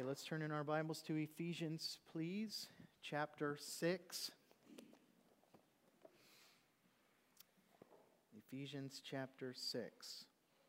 Let's turn in our Bibles to Ephesians, please, chapter 6. Ephesians chapter 6.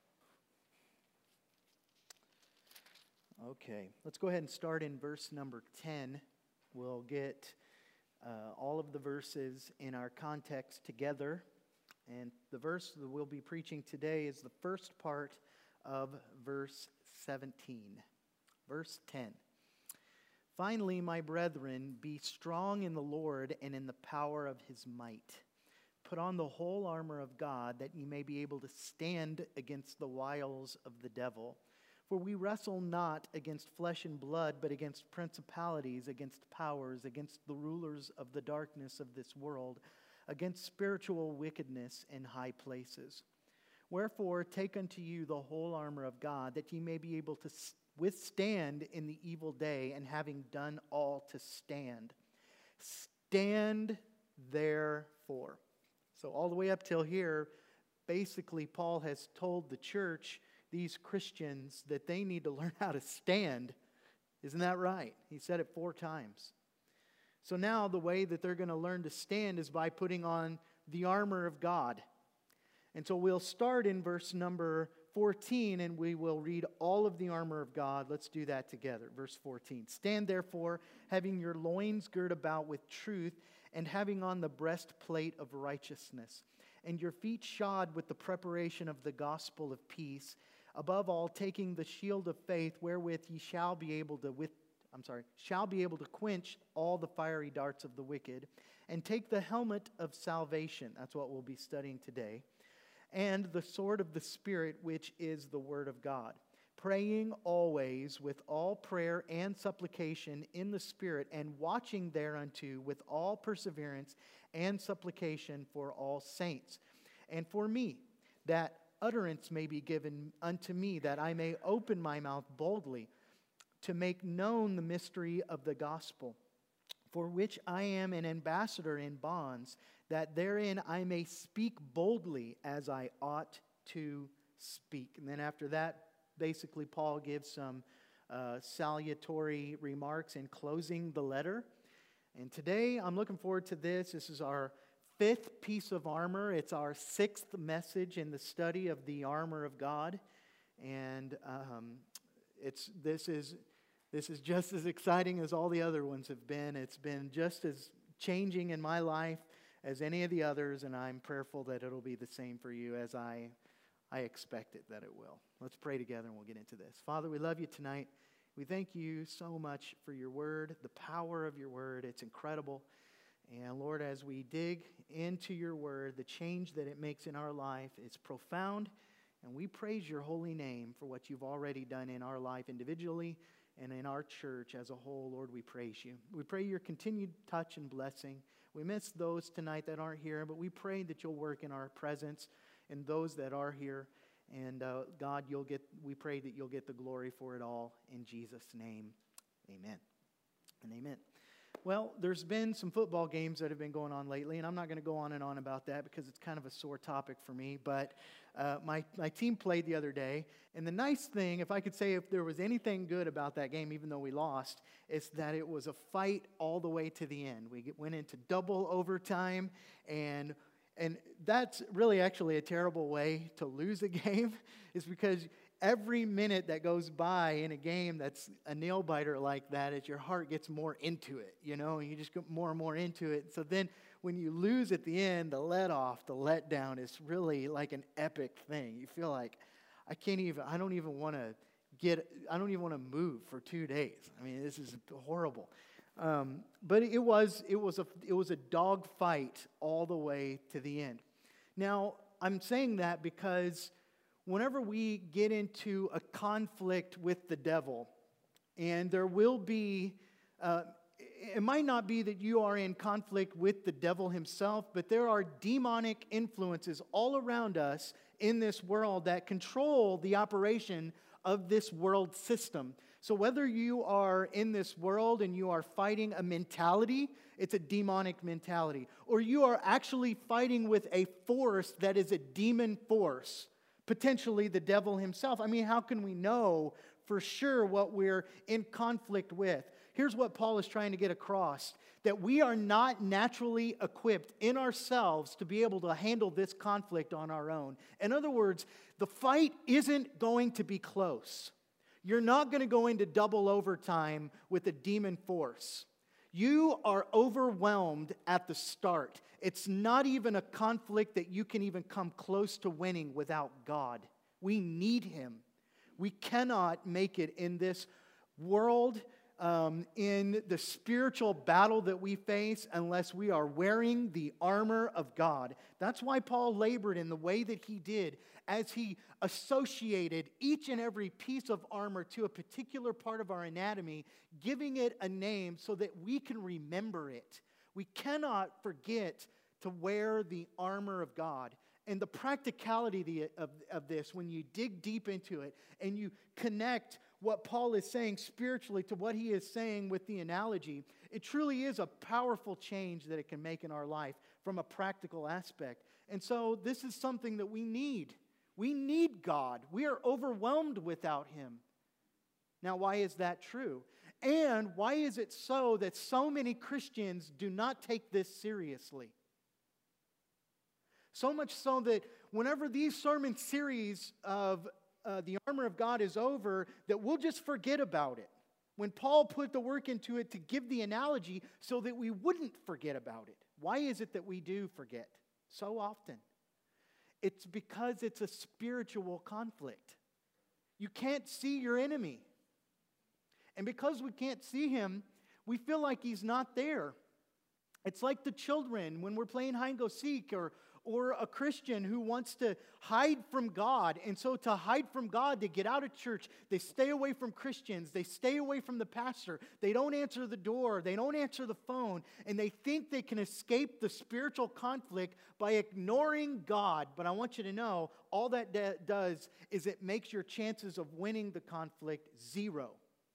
Okay, let's go ahead and start in verse number 10. We'll get all of the verses in our context together. And the verse that we'll be preaching today is the first part of verse 17. Verse 10. Finally, my brethren, be strong in the Lord and in the power of His might. Put on the whole armor of God, that ye may be able to stand against the wiles of the devil. For we wrestle not against flesh and blood, but against principalities, against powers, against the rulers of the darkness of this world, against spiritual wickedness in high places. Wherefore, take unto you the whole armor of God, that ye may be able to withstand in the evil day, and having done all to stand. Stand therefore. So all the way up till here, basically Paul has told the church, these Christians, that they need to learn how to stand. Isn't that right? He said it 4 times. So now the way that they're going to learn to stand is by putting on the armor of God. And so we'll start in verse number 14, and we will read all of the armor of God. Let's do that together. Verse 14. Stand therefore, having your loins girt about with truth, and having on the breastplate of righteousness, and your feet shod with the preparation of the gospel of peace. Above all, taking the shield of faith, wherewith ye shall be able to quench all the fiery darts of the wicked, and take the helmet of salvation. That's what we'll be studying today. And the sword of the Spirit, which is the Word of God, praying always with all prayer and supplication in the Spirit, and watching thereunto with all perseverance and supplication for all saints, and for me, that utterance may be given unto me, that I may open my mouth boldly to make known the mystery of the gospel, for which I am an ambassador in bonds, that therein I may speak boldly as I ought to speak. And then after that, basically Paul gives some salutatory remarks in closing the letter. And today I'm looking forward to this. This is our 5th piece of armor. It's our 6th message in the study of the armor of God. And this is just as exciting as all the other ones have been. It's been just as changing in my life as any of the others, and I'm prayerful that it'll be the same for you as I expect it that it will. Let's pray together and we'll get into this. Father, we love you tonight. We thank you so much for your word, the power of your word. It's incredible. And Lord, as we dig into your word, the change that it makes in our life is profound. And we praise your holy name for what you've already done in our life individually and in our church as a whole. Lord, we praise you. We pray your continued touch and blessing. We miss those tonight that aren't here, but we pray that you'll work in our presence and those that are here. And God, we pray that you'll get the glory for it all. In Jesus' name, amen and amen. Well, there's been some football games that have been going on lately, and I'm not going to go on and on about that because it's kind of a sore topic for me. But my team played the other day, and the nice thing, if I could say if there was anything good about that game, even though we lost, is that it was a fight all the way to the end. We went into double overtime, and that's really actually a terrible way to lose a game, is because every minute that goes by in a game that's a nail-biter like that, is your heart gets more into it, and you just get more and more into it. So then when you lose at the end, the letdown is really like an epic thing. You feel like, I don't even want to move for 2 days. I mean, this is horrible. But it was a dog fight all the way to the end. Now, I'm saying that because whenever we get into a conflict with the devil, and there will be, it might not be that you are in conflict with the devil himself, but there are demonic influences all around us in this world that control the operation of this world system. So whether you are in this world and you are fighting a mentality, it's a demonic mentality, or you are actually fighting with a force that is a demon force, potentially the devil himself. I mean, how can we know for sure what we're in conflict with. Here's what Paul is trying to get across, that we are not naturally equipped in ourselves to be able to handle this conflict on our own. In other words, the fight isn't going to be close. You're not going to go into double overtime with a demon force. You are overwhelmed at the start. It's not even a conflict that you can even come close to winning without God. We need Him. We cannot make it in this world, in the spiritual battle that we face, unless we are wearing the armor of God. That's why Paul labored in the way that he did, as he associated each and every piece of armor to a particular part of our anatomy, giving it a name so that we can remember it. We cannot forget to wear the armor of God. And the practicality of this, when you dig deep into it and you connect what Paul is saying spiritually to what he is saying with the analogy, it truly is a powerful change that it can make in our life from a practical aspect. And so this is something that we need. We need God. We are overwhelmed without Him. Now, why is that true? And why is it so that so many Christians do not take this seriously? So much so that whenever these sermon series of the armor of God is over, that we'll just forget about it. When Paul put the work into it to give the analogy so that we wouldn't forget about it. Why is it that we do forget so often? It's because it's a spiritual conflict. You can't see your enemy. And because we can't see him, we feel like he's not there. It's like the children when we're playing hide and go seek, or a Christian who wants to hide from God. And so to hide from God, they get out of church. They stay away from Christians. They stay away from the pastor. They don't answer the door. They don't answer the phone. And they think they can escape the spiritual conflict by ignoring God. But I want you to know, all that does is it makes your chances of winning the conflict zero.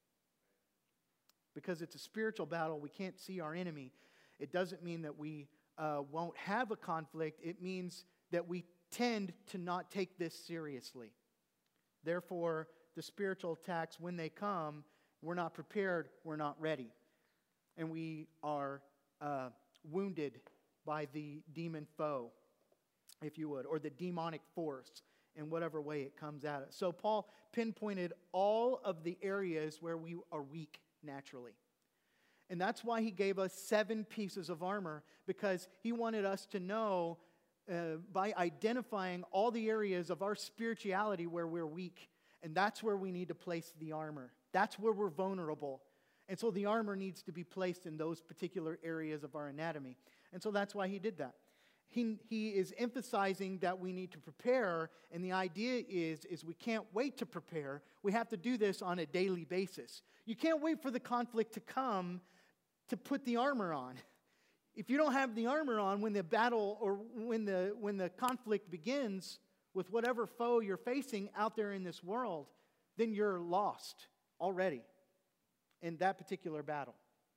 Because it's a spiritual battle, we can't see our enemy. It doesn't mean that we won't have a conflict. It means that we tend to not take this seriously. Therefore, the spiritual attacks, when they come, we're not prepared, we're not ready. And we are wounded by the demon foe, if you would, or the demonic force in whatever way it comes at us. So Paul pinpointed all of the areas where we are weak naturally. And that's why he gave us 7 pieces of armor, because he wanted us to know by identifying all the areas of our spirituality where we're weak. And that's where we need to place the armor. That's where we're vulnerable. And so the armor needs to be placed in those particular areas of our anatomy. And so that's why he did that. He is emphasizing that we need to prepare, and the idea is we can't wait to prepare. We have to do this on a daily basis. You can't wait for the conflict to come to put the armor on. If you don't have the armor on when the battle or when the conflict begins with whatever foe you're facing out there in this world, then you're lost already in that particular battle.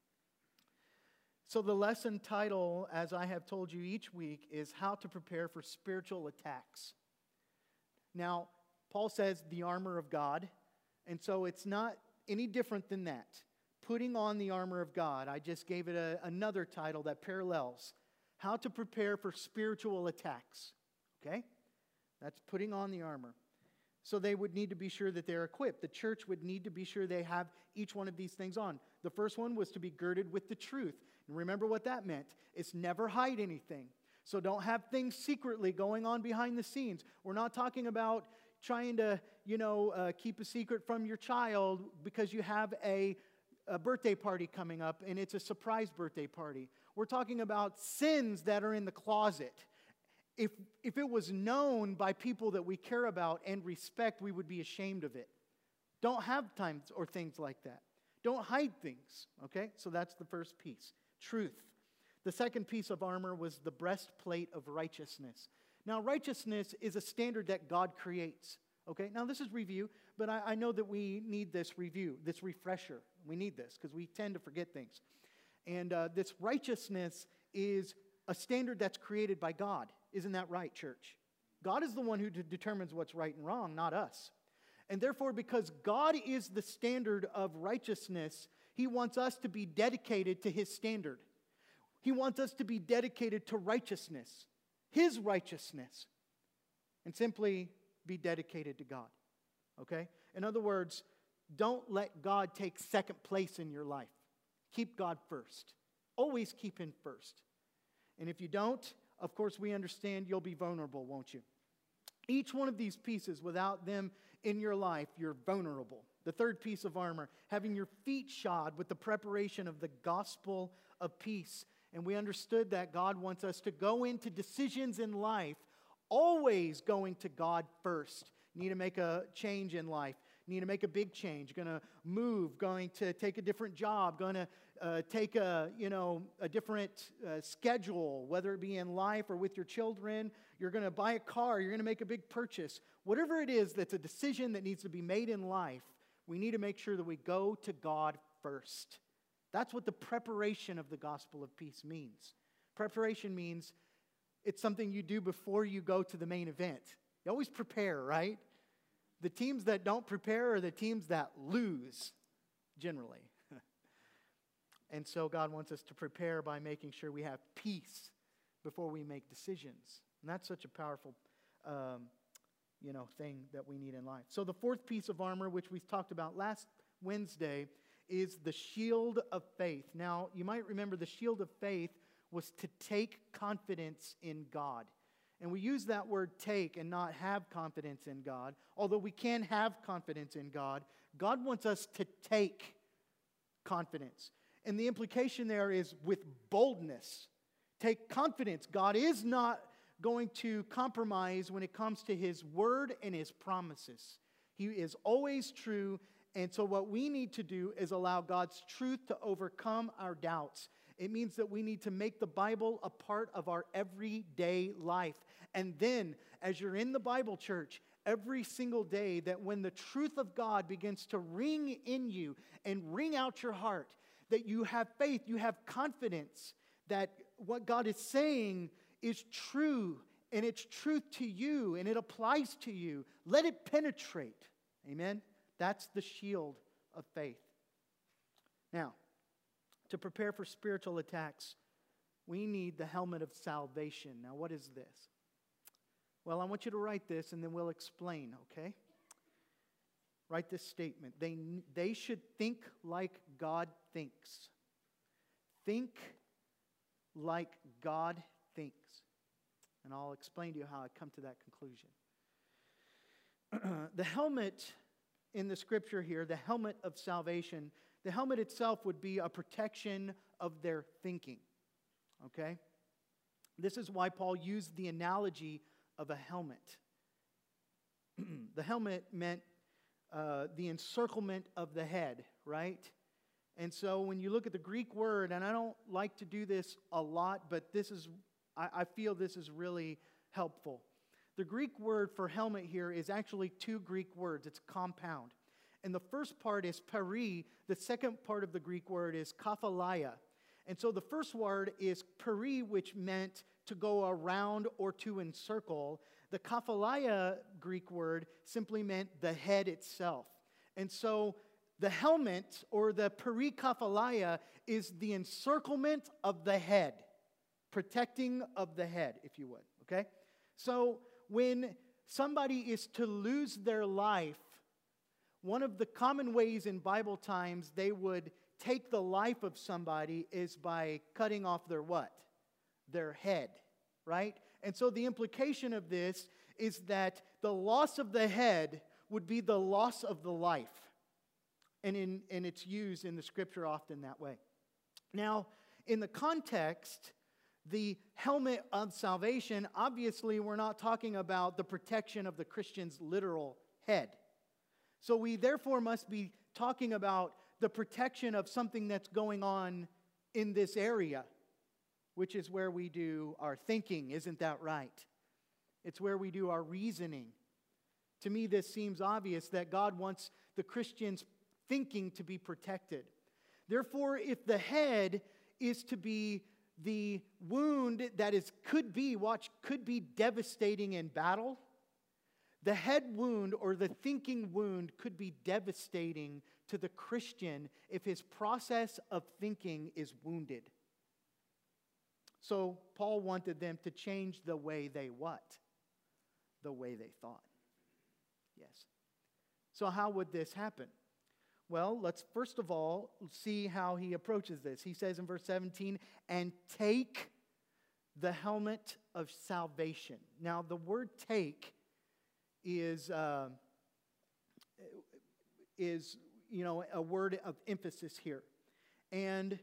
So the lesson title, as I have told you each week, is How to Prepare for Spiritual Attacks. Now, Paul says the armor of God, and so it's not any different than that. Putting on the armor of God. I just gave it another title that parallels. How to Prepare for Spiritual Attacks. Okay? That's putting on the armor. So they would need to be sure that they're equipped. The church would need to be sure they have each one of these things on. The first one was to be girded with the truth. And remember what that meant. It's never hide anything. So don't have things secretly going on behind the scenes. We're not talking about trying to, keep a secret from your child because you have a birthday party coming up and it's a surprise birthday party. We're talking about sins that are in the closet. If it was known by people that we care about and respect, we would be ashamed of it. Don't have times or things like that. Don't hide things, okay? So that's the first piece, truth. The second piece of armor was the breastplate of righteousness. Now, righteousness is a standard that God creates, okay? Now, this is review, but I know that we need this review, this refresher. We need this because we tend to forget things. And this righteousness is a standard that's created by God. Isn't that right, church? God is the one who determines what's right and wrong, not us. And therefore, because God is the standard of righteousness, He wants us to be dedicated to His standard. He wants us to be dedicated to righteousness, His righteousness, and simply be dedicated to God. Okay? In other words, don't let God take second place in your life. Keep God first. Always keep Him first. And if you don't, of course, we understand you'll be vulnerable, won't you? Each one of these pieces, without them in your life, you're vulnerable. The third piece of armor, having your feet shod with the preparation of the gospel of peace. And we understood that God wants us to go into decisions in life, always going to God first. You need to make a change in life. You need to make a big change. Going to move, going to take a different job, going to take a different schedule, whether it be in life or with your children. You're going to buy a car. You're going to make a big purchase. Whatever it is that's a decision that needs to be made in life, we need to make sure that we go to God first. That's what the preparation of the gospel of peace means. Preparation means it's something you do before you go to the main event. You always prepare, right? The teams that don't prepare are the teams that lose, generally. And so God wants us to prepare by making sure we have peace before we make decisions. And that's such a powerful thing that we need in life. So the fourth piece of armor, which we talked about last Wednesday, is the shield of faith. Now, you might remember the shield of faith was to take confidence in God. And we use that word take and not have confidence in God. Although we can have confidence in God, God wants us to take confidence. And the implication there is with boldness. Take confidence. God is not going to compromise when it comes to His word and His promises. He is always true. And so what we need to do is allow God's truth to overcome our doubts. It means that we need to make the Bible a part of our everyday life. And then, as you're in the Bible church, every single day, that when the truth of God begins to ring in you and ring out your heart, that you have faith, you have confidence that what God is saying is true, and it's truth to you, and it applies to you. Let it penetrate. Amen? That's the shield of faith. Now, to prepare for spiritual attacks, we need the helmet of salvation. Now, what is this? Well, I want you to write this, and then we'll explain, okay? Write this statement. They should think like God thinks. Think like God thinks. And I'll explain to you how I come to that conclusion. The helmet in the scripture here, the helmet of salvation, the helmet itself would be a protection of their thinking. Okay? This is why Paul used the analogy of a helmet. The helmet meant the encirclement of the head, right? And so when you look at the Greek word, and I don't like to do this a lot, but I feel this is really helpful. The Greek word for helmet here is actually two Greek words. It's compound. And the first part is peri. The second part of the Greek word is kaphalaia. And so the first word is peri, which meant to go around or to encircle. The kaphalaia Greek word simply meant the head itself. And so the helmet, or the perikaphalaia, is the encirclement of the head, protecting of the head, if you would, okay? So when somebody is to lose their life, one of the common ways in Bible times they would take the life of somebody is by cutting off their what? Their head, right? And so the implication of this is that the loss of the head would be the loss of the life. And it's used in the scripture often that way. Now, in the context, the helmet of salvation, obviously we're not talking about the protection of the Christian's literal head. So we therefore must be talking about the protection of something that's going on in this area, which is where we do our thinking, isn't that right? It's where we do our reasoning. To me, this seems obvious that God wants the Christian's thinking to be protected. Therefore, if the head is to be the wound that could be devastating in battle, The head wound or the thinking wound could be devastating to the Christian if his process of thinking is wounded. So Paul wanted them to change the way they what? The way they thought. Yes. So how would this happen? Well, let's first of all see how he approaches this. He says in verse 17, and take the helmet of salvation. Now, the word take is a word of emphasis here. And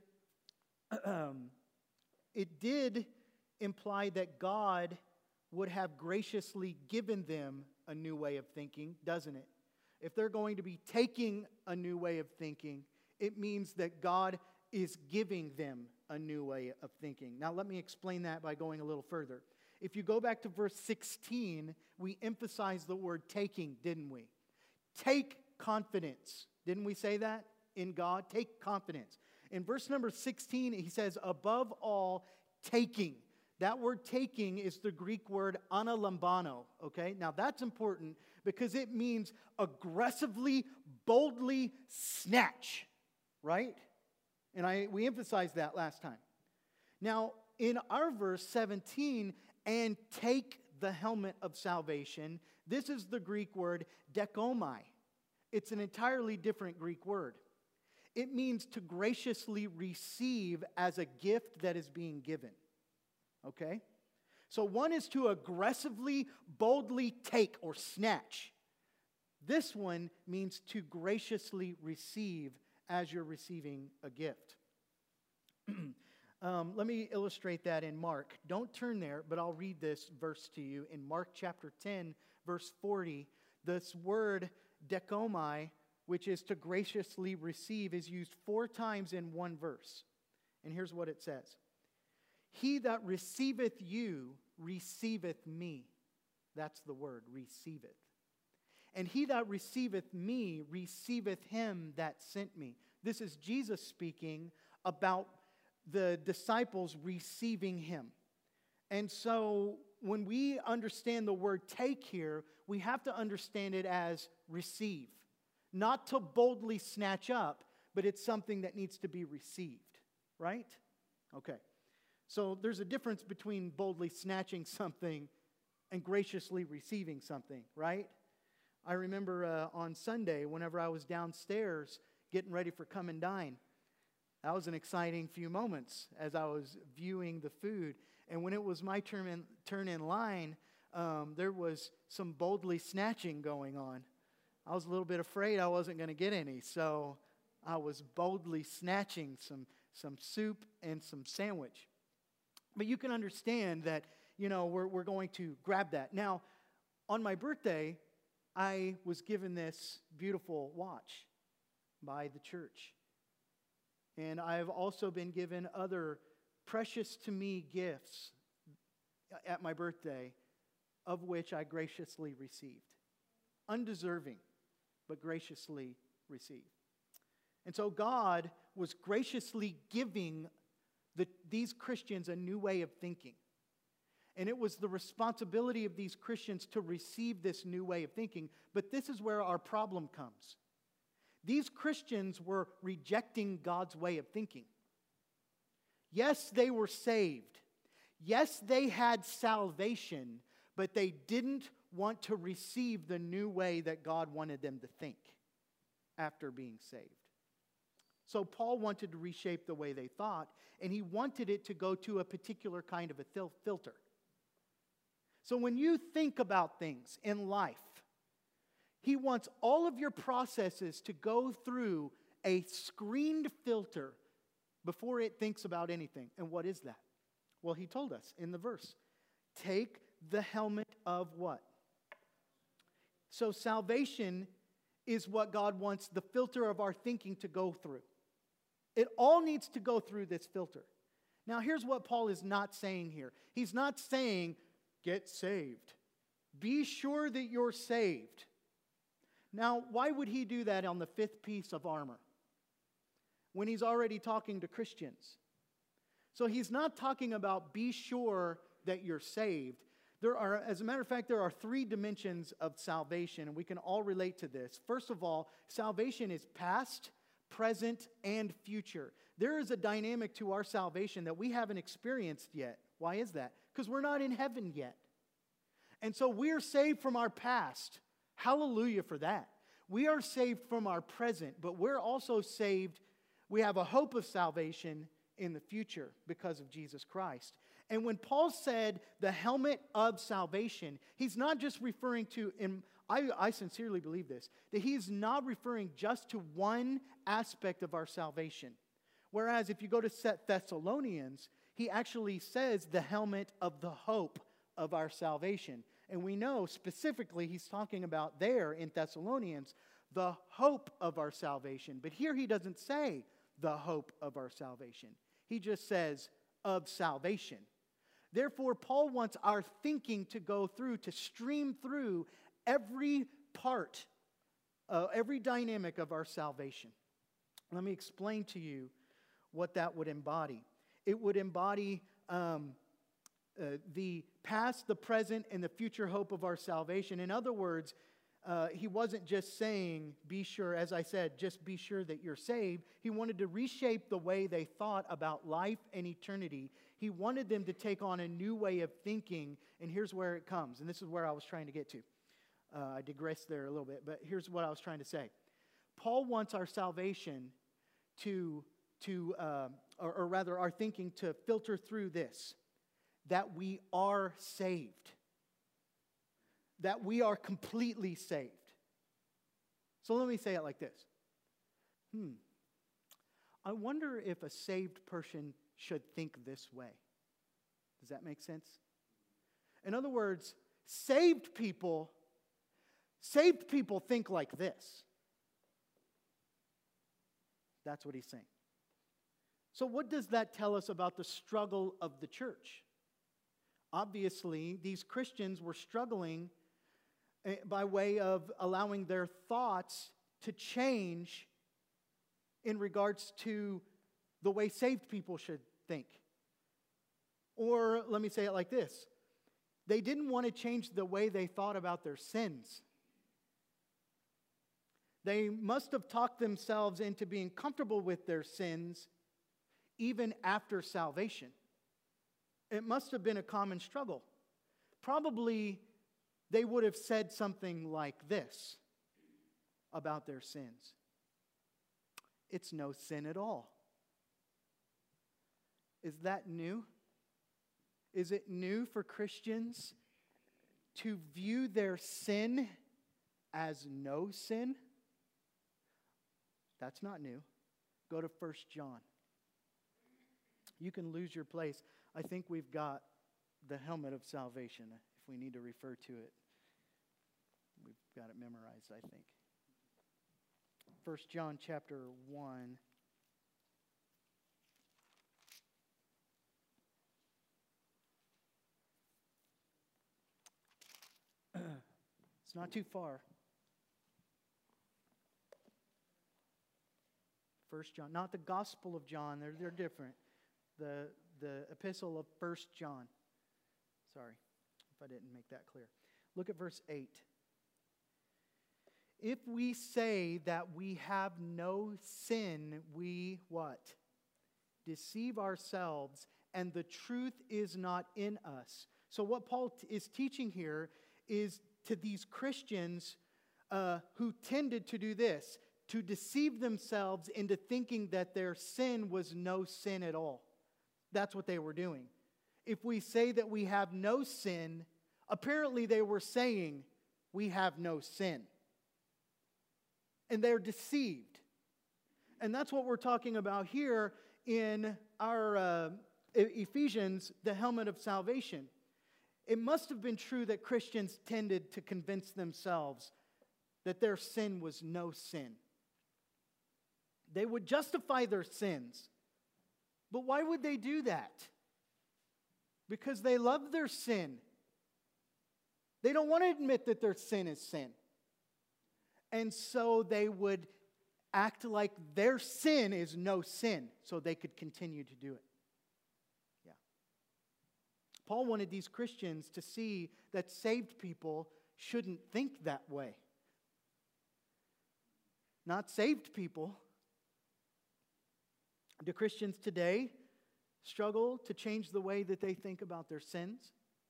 it did imply that God would have graciously given them a new way of thinking, doesn't it? If they're going to be taking a new way of thinking, it means that God is giving them a new way of thinking. Now, let me explain that by going a little further. If you go back to verse 16, we emphasized the word taking, didn't we? Take confidence. Didn't we say that in God? Take confidence. In verse number 16, he says, above all, taking. That word taking is the Greek word analambano, okay? Now, that's important because it means aggressively, boldly snatch, right? And we emphasized that last time. Now, in our verse 17, and take the helmet of salvation, this is the Greek word dekomai. It's an entirely different Greek word. It means to graciously receive as a gift that is being given. Okay? So one is to aggressively, boldly take or snatch. This one means to graciously receive as you're receiving a gift. Let me illustrate that in Mark. Don't turn there, but I'll read this verse to you. In Mark chapter 10, verse 40, this word dekomai, which is to graciously receive, is used 4 times in one verse. And here's what it says. He that receiveth you receiveth me. That's the word, receiveth. And he that receiveth me receiveth him that sent me. This is Jesus speaking about the disciples receiving him. And so when we understand the word take here, we have to understand it as receive. Not to boldly snatch up, but it's something that needs to be received. Right? Okay. So there's a difference between boldly snatching something and graciously receiving something, right? I remember on Sunday, whenever I was downstairs getting ready for Come and Dine, that was an exciting few moments as I was viewing the food. And when it was my turn in line, there was some boldly snatching going on. I was a little bit afraid I wasn't going to get any, so I was boldly snatching some soup and some sandwich. But you can understand that, we're going to grab that. Now, on my birthday, I was given this beautiful watch by the church. And I've also been given other precious to me gifts at my birthday, of which I graciously received. Undeserving, but graciously received. And so God was graciously giving these Christians a new way of thinking. And it was the responsibility of these Christians to receive this new way of thinking. But this is where our problem comes. These Christians were rejecting God's way of thinking. Yes, they were saved. Yes, they had salvation, but they didn't want to receive the new way that God wanted them to think after being saved. So Paul wanted to reshape the way they thought, and he wanted it to go to a particular kind of a filter. So when you think about things in life, he wants all of your processes to go through a screened filter before it thinks about anything. And what is that? Well, he told us in the verse. Take the helmet of what? So salvation is what God wants the filter of our thinking to go through. It all needs to go through this filter. Now, here's what Paul is not saying here. He's not saying, get saved. Be sure that you're saved. Now, why would he do that on the 5th piece of armor when he's already talking to Christians? So he's not talking about be sure that you're saved. As a matter of fact, there are three dimensions of salvation, and we can all relate to this. First of all, salvation is past, present, and future. There is a dynamic to our salvation that we haven't experienced yet. Why is that? Because we're not in heaven yet. And so we're saved from our past. Hallelujah for that. We are saved from our present, but we're also saved. We have a hope of salvation in the future because of Jesus Christ. And when Paul said the helmet of salvation, he's not just referring to, and I sincerely believe this, that he's not referring just to one aspect of our salvation. Whereas if you go to Thessalonians, he actually says the helmet of the hope of our salvation. And we know specifically he's talking about there in Thessalonians the hope of our salvation. But here he doesn't say the hope of our salvation. He just says of salvation. Therefore, Paul wants our thinking to go through, to stream through every part, every dynamic of our salvation. Let me explain to you what that would embody. It would embody the past, the present, and the future hope of our salvation. In other words, he wasn't just saying, be sure, as I said, just be sure that you're saved. He wanted to reshape the way they thought about life and eternity. He wanted them to take on a new way of thinking, and here's where it comes. And this is where I was trying to get to. I digressed there a little bit, but here's what I was trying to say. Paul wants our salvation or rather our thinking to filter through this, that we are saved. That we are completely saved. So let me say it like this. I wonder if a saved person should think this way. Does that make sense? In other words, saved people think like this. That's what he's saying. So what does that tell us about the struggle of the church? Obviously, these Christians were struggling by way of allowing their thoughts to change in regards to the way saved people should think. Or let me say it like this. They didn't want to change the way they thought about their sins. They must have talked themselves into being comfortable with their sins even after salvation. It must have been a common struggle. Probably they would have said something like this about their sins. It's no sin at all. Is that new? Is it new for Christians to view their sin as no sin? That's not new. Go to 1 John. You can lose your place. I think we've got the helmet of salvation. If we need to refer to it, we've got it memorized, I think. 1 John chapter 1. It's not too far. 1 John, not the Gospel of John, they're different. The epistle of 1 John. Sorry if I didn't make that clear. Look at verse 8. If we say that we have no sin, we what? Deceive ourselves, and the truth is not in us. So what Paul is teaching here is to these Christians who tended to do this, to deceive themselves into thinking that their sin was no sin at all. That's what they were doing. If we say that we have no sin, apparently they were saying we have no sin. And they're deceived. And that's what we're talking about here in our Ephesians, the helmet of salvation. It must have been true that Christians tended to convince themselves that their sin was no sin. They would justify their sins. But why would they do that? Because they love their sin. They don't want to admit that their sin is sin. And so they would act like their sin is no sin so they could continue to do it. Yeah. Paul wanted these Christians to see that saved people shouldn't think that way. Not saved people. Do Christians today struggle to change the way that they think about their sins?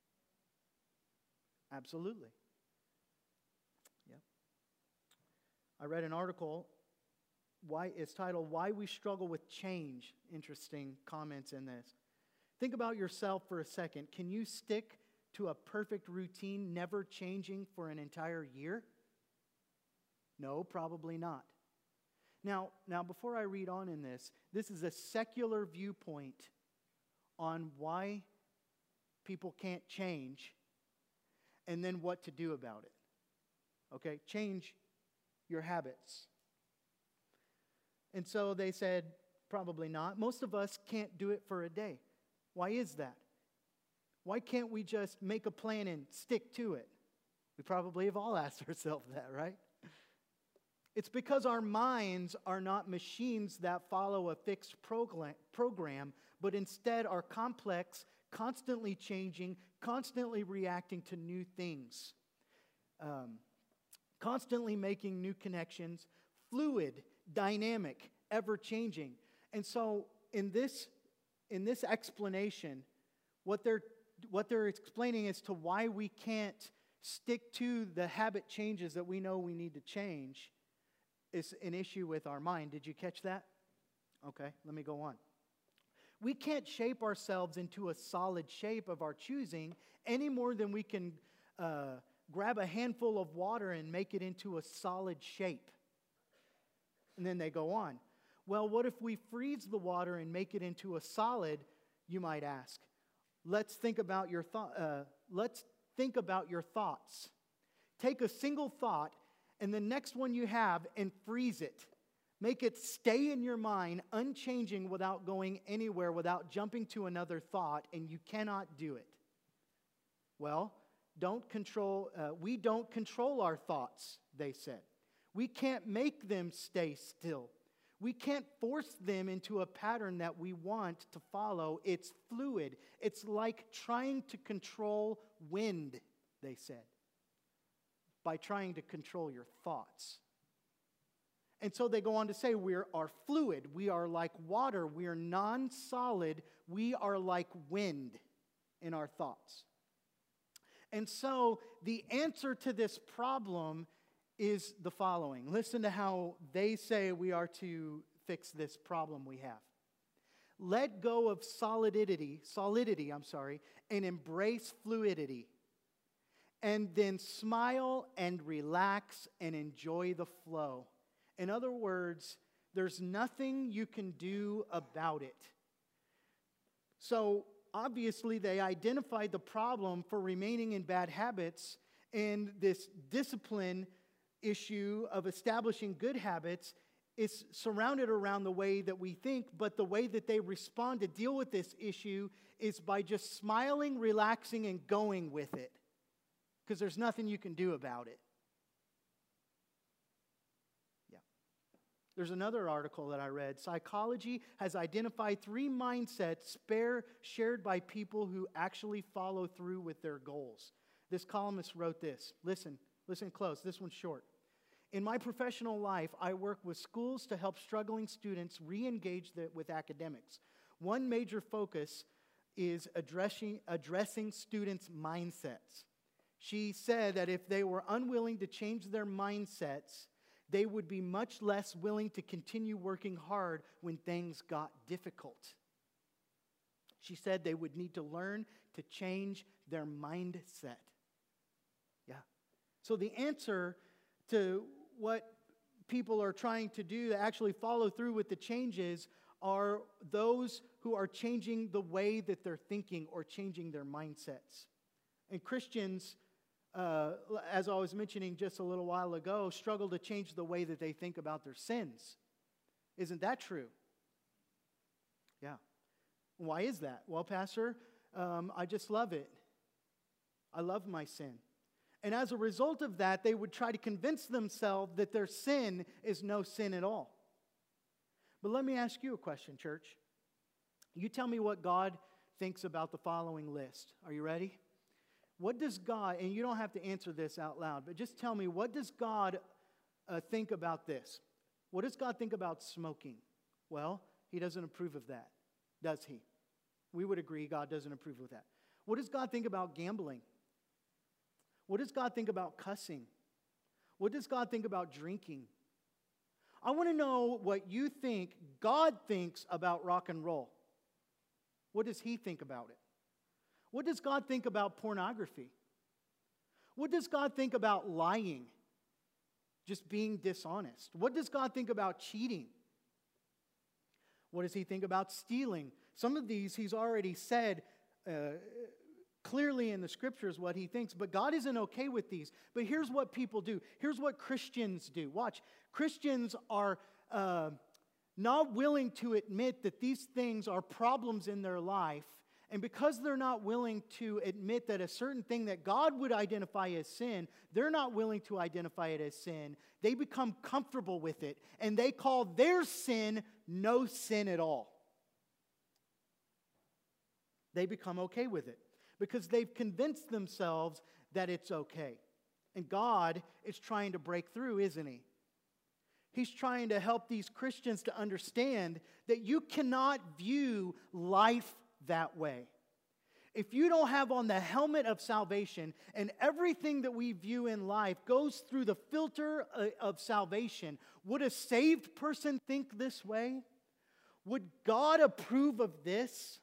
Absolutely. Yeah. I read an article. It's titled, Why We Struggle with Change. Interesting comments in this. Think about yourself for a second. Can you stick to a perfect routine, never changing for an entire year? No, probably not. Now, before I read on in this is a secular viewpoint on why people can't change and then what to do about it. Okay, change your habits. And so they said, probably not. Most of us can't do it for a day. Why is that? Why can't we just make a plan and stick to it? We probably have all asked ourselves that, right? It's because our minds are not machines that follow a fixed program, but instead are complex, constantly changing, constantly reacting to new things, constantly making new connections, fluid, dynamic, ever-changing. And so in this explanation, what they're explaining as to why we can't stick to the habit changes that we know we need to change is an issue with our mind. Did you catch that? Okay, let me go on. We can't shape ourselves into a solid shape of our choosing any more than we can grab a handful of water and make it into a solid shape. And then they go on. Well, what if we freeze the water and make it into a solid, you might ask. Let's think about your thoughts. Take a single thought and the next one you have and freeze it. Make it stay in your mind, unchanging, without going anywhere, without jumping to another thought, and you cannot do it. Well, we don't control our thoughts, they said. We can't make them stay still. We can't force them into a pattern that we want to follow. It's fluid. It's like trying to control wind, they said, by trying to control your thoughts. And so they go on to say we are fluid. We are like water. We are non-solid. We are like wind in our thoughts. And so the answer to this problem is the following. Listen to how they say we are to fix this problem we have. Let go of solidity, and embrace fluidity. And then smile and relax and enjoy the flow. In other words, there's nothing you can do about it. So obviously they identified the problem for remaining in bad habits, and this discipline issue of establishing good habits is surrounded around the way that we think, but the way that they respond to deal with this issue is by just smiling, relaxing, and going with it. Because there's nothing you can do about it. Yeah. There's another article that I read. Psychology has identified 3 mindsets shared by people who actually follow through with their goals. This columnist wrote this. Listen close. This one's short. In my professional life, I work with schools to help struggling students re-engage with academics. One major focus is addressing students' mindsets. She said that if they were unwilling to change their mindsets, they would be much less willing to continue working hard when things got difficult. She said they would need to learn to change their mindset. Yeah. So the answer to what people are trying to do to actually follow through with the changes are those who are changing the way that they're thinking or changing their mindsets. And Christians, as I was mentioning just a little while ago, struggle to change the way that they think about their sins. Isn't that true? Yeah. Why is that? Well, Pastor, I just love it. I love my sin. And as a result of that, they would try to convince themselves that their sin is no sin at all. But let me ask you a question, church. You tell me what God thinks about the following list. Are you ready? What does God, and you don't have to answer this out loud, but just tell me, what does God think about this? What does God think about smoking? Well, He doesn't approve of that, does He? We would agree God doesn't approve of that. What does God think about gambling? What does God think about cussing? What does God think about drinking? I want to know what you think God thinks about rock and roll. What does He think about it? What does God think about pornography? What does God think about lying? Just being dishonest. What does God think about cheating? What does He think about stealing? Some of these He's already said clearly in the Scriptures what He thinks, but God isn't okay with these. But here's what people do. Here's what Christians do. Watch. Christians are not willing to admit that these things are problems in their life. And because they're not willing to admit that a certain thing that God would identify as sin, they're not willing to identify it as sin. They become comfortable with it, and they call their sin no sin at all. They become okay with it because they've convinced themselves that it's okay. And God is trying to break through, isn't He? He's trying to help these Christians to understand that you cannot view life that way. If you don't have on the helmet of salvation and everything that we view in life goes through the filter of salvation, would a saved person think this way? Would God approve of this?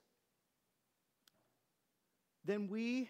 Then we,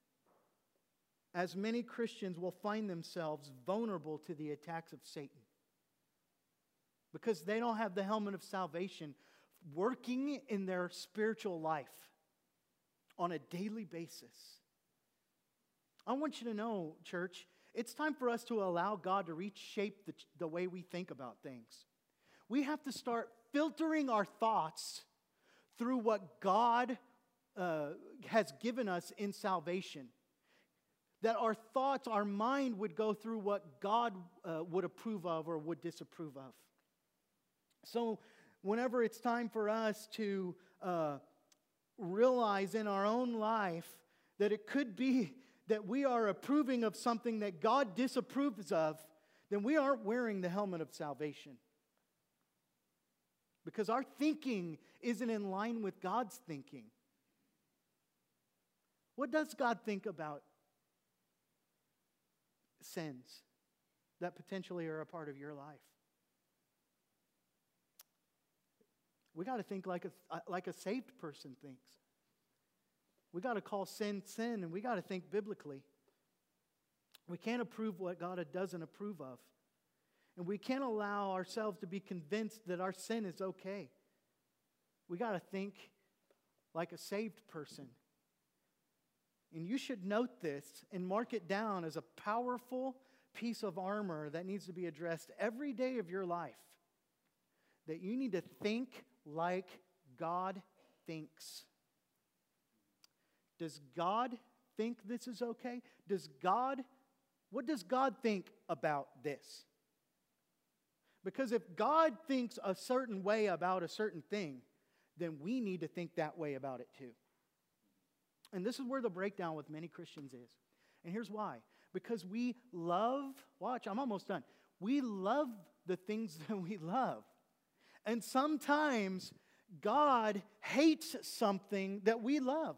as many Christians, will find themselves vulnerable to the attacks of Satan. Because they don't have the helmet of salvation working in their spiritual life on a daily basis. I want you to know, church, it's time for us to allow God to reshape the way we think about things. We have to start filtering our thoughts through what God has given us in salvation. That our thoughts, our mind would go through what God would approve of or would disapprove of. So whenever it's time for us to realize in our own life that it could be that we are approving of something that God disapproves of, then we aren't wearing the helmet of salvation. Because our thinking isn't in line with God's thinking. What does God think about sins that potentially are a part of your life? We got to think like a saved person thinks. We got to call sin, sin, and we got to think biblically. We can't approve what God doesn't approve of. And we can't allow ourselves to be convinced that our sin is okay. We got to think like a saved person. And you should note this and mark it down as a powerful piece of armor that needs to be addressed every day of your life. That you need to think like God thinks. Does God think this is okay? What does God think about this? Because if God thinks a certain way about a certain thing, then we need to think that way about it too. And this is where the breakdown with many Christians is. And here's why. Because we love, watch, I'm almost done. We love the things that we love. And sometimes God hates something that we love.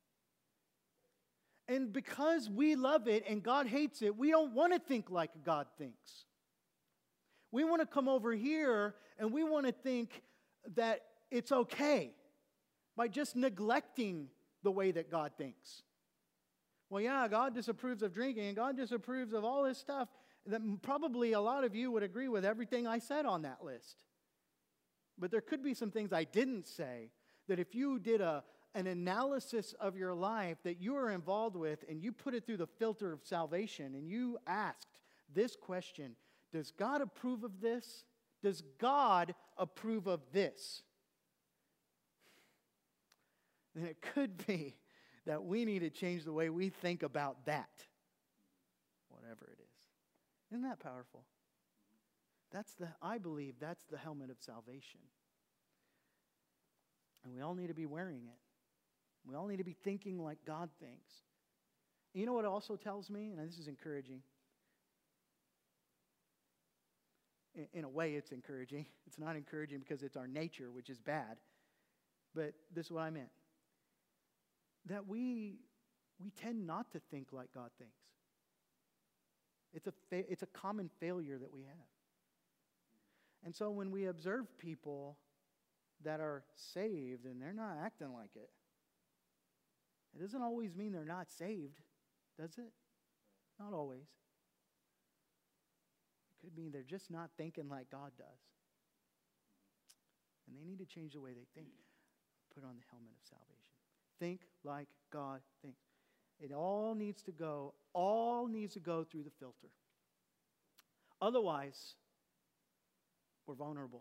And because we love it and God hates it, we don't want to think like God thinks. We want to come over here and we want to think that it's okay by just neglecting the way that God thinks. Well, yeah, God disapproves of drinking and God disapproves of all this stuff. That probably a lot of you would agree with everything I said on that list. But there could be some things I didn't say that if you did an analysis of your life that you are involved with and you put it through the filter of salvation and you asked this question, does God approve of this? Does God approve of this? Then it could be that we need to change the way we think about that, whatever it is. Isn't that powerful? I believe that's the helmet of salvation. And we all need to be wearing it. We all need to be thinking like God thinks. You know what it also tells me? And this is encouraging. In a way, it's encouraging. It's not encouraging because it's our nature, which is bad. But this is what I meant. That we tend not to think like God thinks. It's a common failure that we have. And so when we observe people that are saved and they're not acting like it, it doesn't always mean they're not saved, does it? Not always. It could mean they're just not thinking like God does. And they need to change the way they think. Put on the helmet of salvation. Think like God thinks. It all needs to go through the filter. Otherwise, we're vulnerable.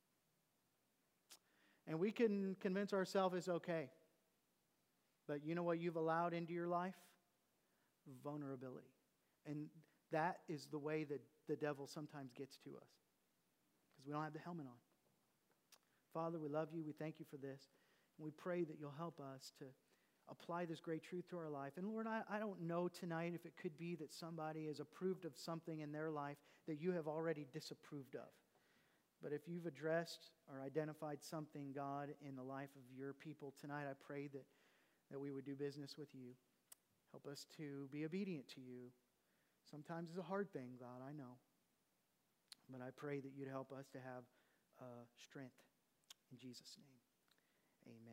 And we can convince ourselves it's okay. But you know what you've allowed into your life? Vulnerability. And that is the way that the devil sometimes gets to us. Because we don't have the helmet on. Father, we love you. We thank you for this. And we pray that you'll help us to apply this great truth to our life. And Lord, I don't know tonight if it could be that somebody has approved of something in their life that you have already disapproved of. But if you've addressed or identified something, God, in the life of your people tonight, I pray that we would do business with you. Help us to be obedient to you. Sometimes it's a hard thing, God, I know. But I pray that you'd help us to have strength. In Jesus' name, amen.